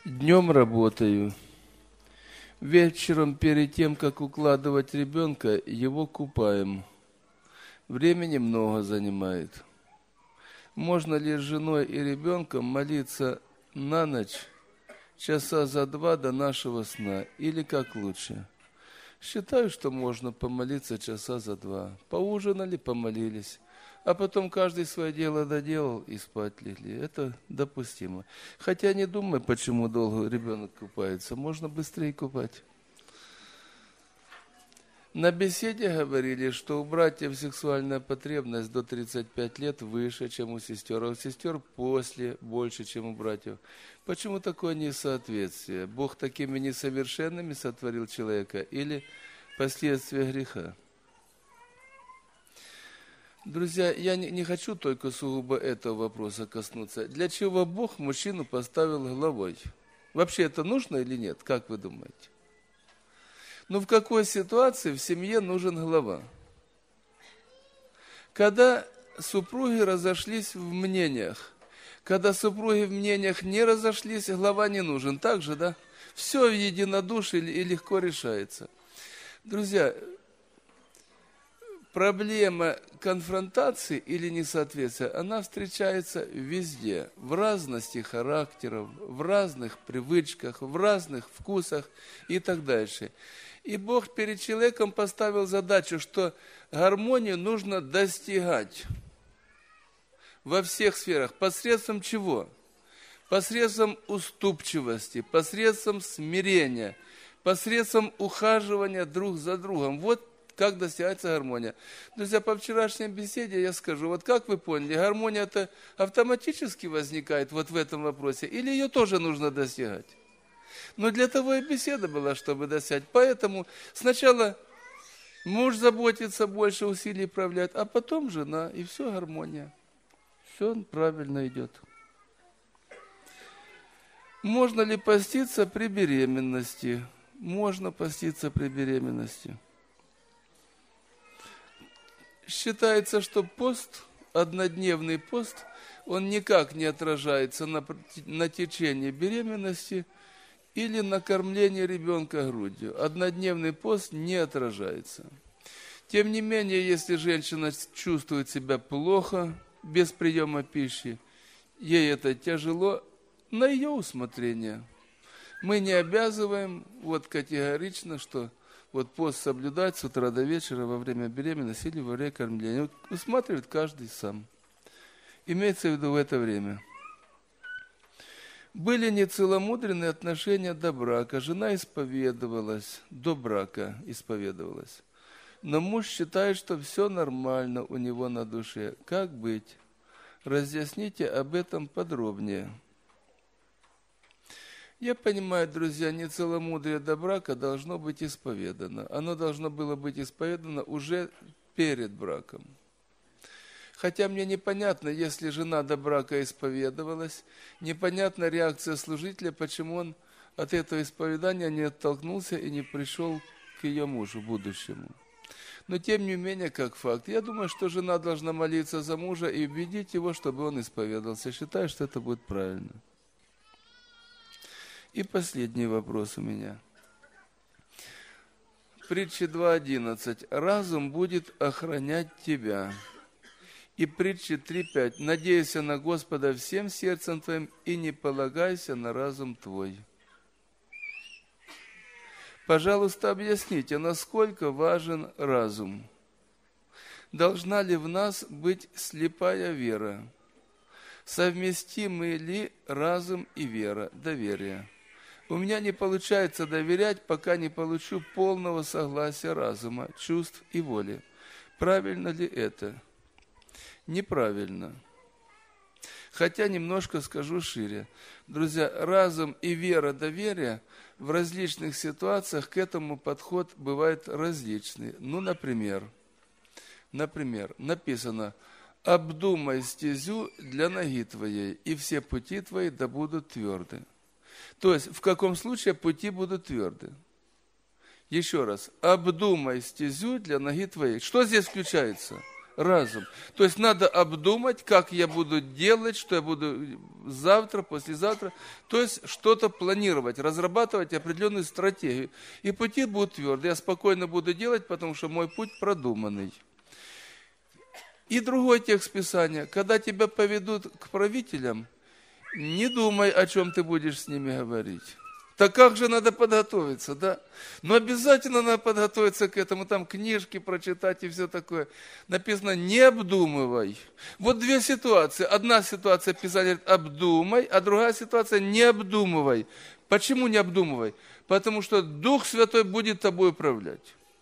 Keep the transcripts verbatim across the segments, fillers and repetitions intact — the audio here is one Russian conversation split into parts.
Днем работаю. Вечером, перед тем, как укладывать ребенка, его купаем. Времени много занимает. Можно ли с женой и ребенком молиться на ночь часа за два до нашего сна? Или как лучше? Считаю, что можно помолиться часа за два. Поужинали, помолились. А потом каждый свое дело доделал и спать легли. Это допустимо. Хотя не думай, почему долго ребенок купается. Можно быстрее купать. На беседе говорили, что у братьев сексуальная потребность до тридцати пяти лет выше, чем у сестер, а у сестер после больше, чем у братьев. Почему такое несоответствие? Бог такими несовершенными сотворил человека или последствия греха? Друзья, я не, не хочу только сугубо этого вопроса коснуться. Для чего Бог мужчину поставил главой? Вообще это нужно или нет? Как вы думаете? Ну, в какой ситуации в семье нужен глава? Когда супруги разошлись в мнениях. Когда супруги в мнениях не разошлись, глава не нужен. Так же, да? Все в единодушии и легко решается. Друзья, проблема конфронтации или несоответствия, она встречается везде, в разности характеров, в разных привычках, в разных вкусах и так дальше. И Бог перед человеком поставил задачу, что гармонию нужно достигать во всех сферах. Посредством чего? Посредством уступчивости, посредством смирения, посредством ухаживания друг за другом. Вот как достигается гармония. Друзья, по вчерашней беседе я скажу, вот как вы поняли, гармония-то автоматически возникает вот в этом вопросе, или ее тоже нужно достигать? Но для того и беседа была, чтобы достигать. Поэтому сначала муж заботится, больше усилий проявляет, а потом жена, и все гармония. Все правильно идет. Можно ли поститься при беременности? Можно поститься при беременности. Считается, что пост, однодневный пост, он никак не отражается на, на течение беременности или на кормление ребенка грудью. Однодневный пост не отражается. Тем не менее, если женщина чувствует себя плохо без приема пищи, ей это тяжело, на ее усмотрение. Мы не обязываем вот категорично, что вот пост соблюдать с утра до вечера во время беременности или во время кормления. Вот усматривает каждый сам. Имеется в виду в это время. Были нецеломудренные отношения до брака. Жена исповедовалась, до брака исповедовалась. Но муж считает, что все нормально у него на душе. Как быть? Разъясните об этом подробнее. Я понимаю, друзья, нецеломудрие до брака должно быть исповедано. Оно должно было быть исповедано уже перед браком. Хотя мне непонятно, если жена до брака исповедовалась, непонятна реакция служителя, почему он от этого исповедания не оттолкнулся и не пришел к ее мужу будущему. Но тем не менее, как факт, я думаю, что жена должна молиться за мужа и убедить его, чтобы он исповедовался. Считаю, что это будет правильно. И последний вопрос у меня. Притча два одиннадцать. Разум будет охранять тебя. И притча три пять. Надейся на Господа всем сердцем твоим и не полагайся на разум твой. Пожалуйста, объясните, насколько важен разум? Должна ли в нас быть слепая вера? Совместимы ли разум и вера, доверие? У меня не получается доверять, пока не получу полного согласия разума, чувств и воли. Правильно ли это? Неправильно. Хотя немножко скажу шире. Друзья, разум и вера, доверие в различных ситуациях к этому подход бывает различный. Ну, например, например, написано: «Обдумай стезю для ноги твоей, и все пути твои да будут тверды». То есть, в каком случае пути будут тверды? Еще раз. Обдумай стезю для ноги твоей. Что здесь включается? разум. То есть надо обдумать, как я буду делать, что я буду завтра, послезавтра. То есть что-то планировать, разрабатывать определенную стратегию. И пути будут твердые. Я спокойно буду делать, потому что мой путь продуманный. И другой текст Писания. Когда тебя поведут к правителям, не думай, о чем ты будешь с ними говорить. Так как же надо подготовиться, да? Но обязательно надо подготовиться к этому, там книжки прочитать и все такое. Написано, не обдумывай. Вот две ситуации. Одна ситуация, Писание говорит, обдумай, а другая ситуация, не обдумывай. Почему не обдумывай? Потому что Дух Святой будет тобой управлять.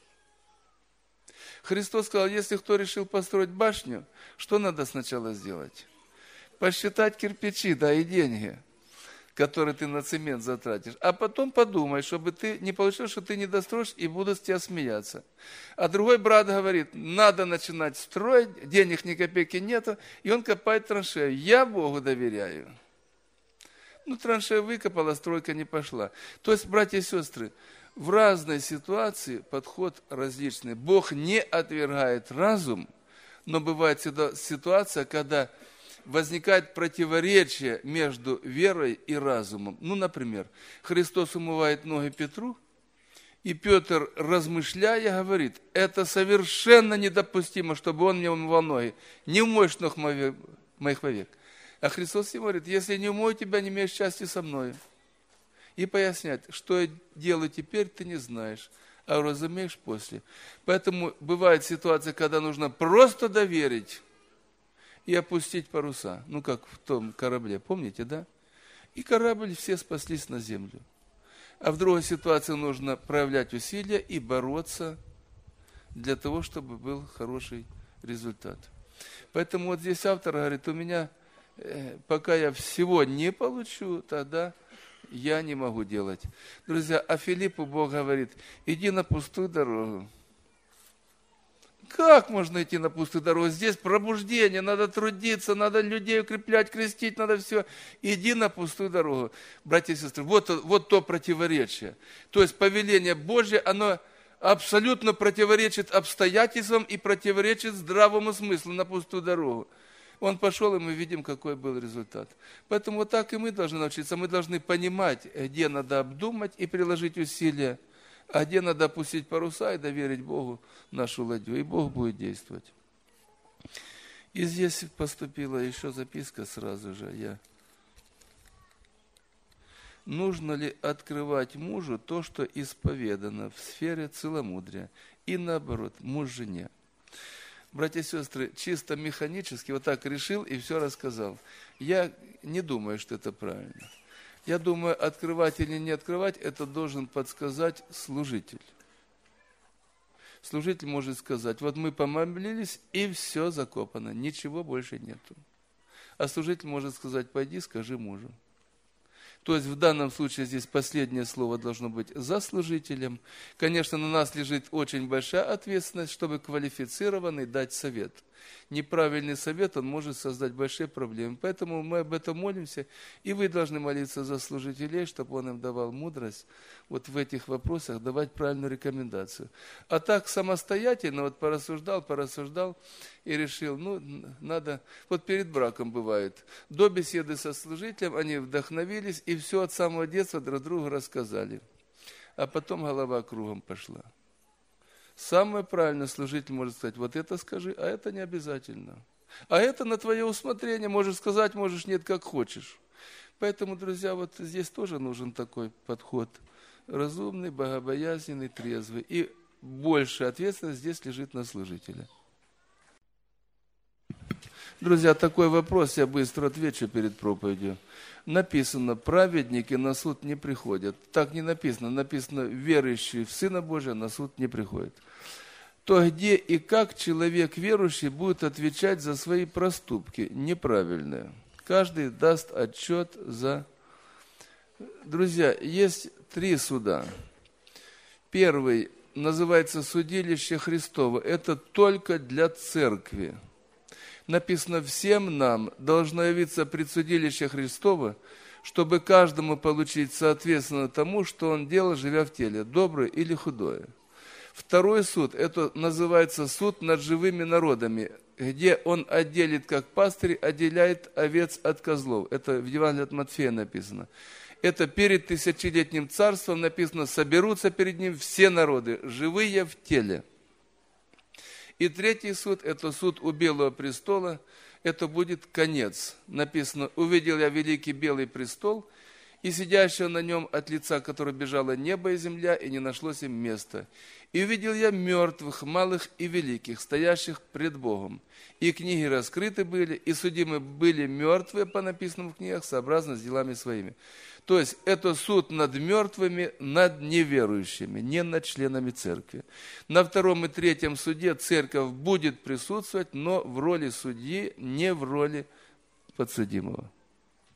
Христос сказал, если кто решил построить башню, что надо сначала сделать? Посчитать кирпичи, да, и деньги, которые ты на цемент затратишь. А потом подумай, чтобы ты не получилось, что ты не достроишь и будут с тебя смеяться. А другой брат говорит, надо начинать строить, денег ни копейки нету, и он копает траншею. Я Богу доверяю. Ну, траншею выкопала, стройка не пошла. То есть, братья и сестры, в разной ситуации подход различный. Бог не отвергает разум, но бывает ситуация, когда возникает противоречие между верой и разумом. Ну, например, Христос умывает ноги Петру, и Петр, размышляя, говорит, это совершенно недопустимо, чтобы он мне умывал ноги. Не умоешь ног моих вовек. А Христос ему говорит, если не умою тебя, не имеешь счастья со мною. И поясняет, что я делаю теперь, ты не знаешь, а разумеешь после. Поэтому бывает ситуация, когда нужно просто доверить и опустить паруса. Ну, как в том корабле, помните, да? И корабль, все спаслись на землю. А в другой ситуации нужно проявлять усилия и бороться для того, чтобы был хороший результат. Поэтому вот здесь автор говорит, у меня, э, пока я всего не получу, тогда я не могу делать. Друзья, а Филиппу Бог говорит, иди на пустую дорогу. Как можно идти на пустую дорогу? Здесь пробуждение, надо трудиться, надо людей укреплять, крестить, надо все. Иди на пустую дорогу. Братья и сестры, вот, вот то противоречие. То есть повеление Божье, оно абсолютно противоречит обстоятельствам и противоречит здравому смыслу на пустую дорогу. Он пошел, и мы видим, какой был результат. Поэтому вот так и мы должны научиться. Мы должны понимать, где надо обдумать и приложить усилия, а где надо опустить паруса и доверить Богу нашу ладью. И Бог будет действовать. И здесь поступила еще записка сразу же. Я. Нужно ли открывать мужу то, что исповедано в сфере целомудрия? И наоборот, муж жене. Братья и сестры, чисто механически вот так решил и все рассказал. Я не думаю, что это правильно. Я думаю, открывать или не открывать, это должен подсказать служитель. Служитель может сказать, вот мы помолились, и все закопано, ничего больше нету. А служитель может сказать, пойди, скажи мужу. То есть в данном случае здесь последнее слово должно быть за служителем. Конечно, на нас лежит очень большая ответственность, чтобы квалифицированный дать совет. Неправильный совет, он может создать большие проблемы. Поэтому мы об этом молимся, и вы должны молиться за служителей, чтобы он им давал мудрость вот в этих вопросах, давать правильную рекомендацию. А так самостоятельно вот порассуждал, порассуждал и решил, ну, надо, вот перед браком бывает, до беседы со служителем они вдохновились и все от самого детства друг другу рассказали. А потом голова кругом пошла. Самое правильное служитель может сказать, вот это скажи, а это не обязательно. А это на твое усмотрение, можешь сказать, можешь нет, как хочешь. Поэтому, друзья, вот здесь тоже нужен такой подход. Разумный, богобоязненный, трезвый. И большая ответственность здесь лежит на служителя. Друзья, такой вопрос я быстро отвечу перед проповедью. Написано, праведники на суд не приходят. Так не написано. Написано, верующие в Сына Божия на суд не приходят. То где и как человек верующий будет отвечать за свои проступки неправильные? Каждый даст отчет за... Друзья, есть три суда. Первый называется судилище Христово. Это только для церкви. Написано, всем нам должно явиться предсудилище Христово, чтобы каждому получить соответственно тому, что он делал, живя в теле, доброе или худое. Второй суд, это называется суд над живыми народами, где он отделит, как пастырь, отделяет овец от козлов. Это в Евангелии от Матфея написано. Это перед тысячелетним царством написано, соберутся перед ним все народы, живые в теле. И третий суд, это суд у Белого престола, это будет конец. Написано, увидел я великий белый престол, и сидящего на нем, от лица которого бежало небо и земля, и не нашлось им места. И увидел я мертвых, малых и великих, стоящих пред Богом. И книги раскрыты были, и судимы были мертвые, по написанному в книгах, сообразно с делами своими. То есть, это суд над мертвыми, над неверующими, не над членами церкви. На втором и третьем суде церковь будет присутствовать, но в роли судьи, не в роли подсудимого.